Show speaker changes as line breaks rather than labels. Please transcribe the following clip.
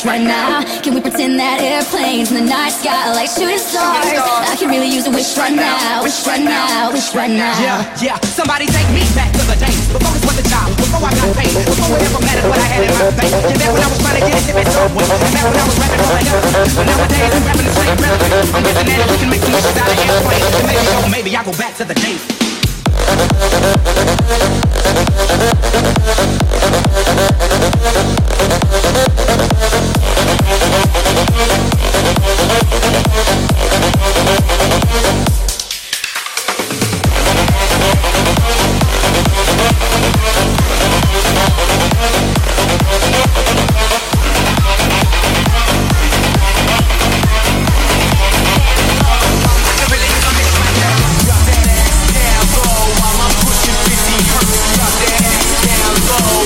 right now. Can we pretend that airplanes in the night sky like shooting stars? I can really use a wish right now, wish right now, wish right now.
Yeah, somebody take me back to the days before this was a job, before I got paid, before it ever mattered what I had in my face. Yeah, back when I was trying to get it, if it's somewhere. And back when I was rapping for my effort. But nowadays I'm rapping the same relevant. I'm guessing that if we can make some wishes out of airplanes, then maybe I go back to the days.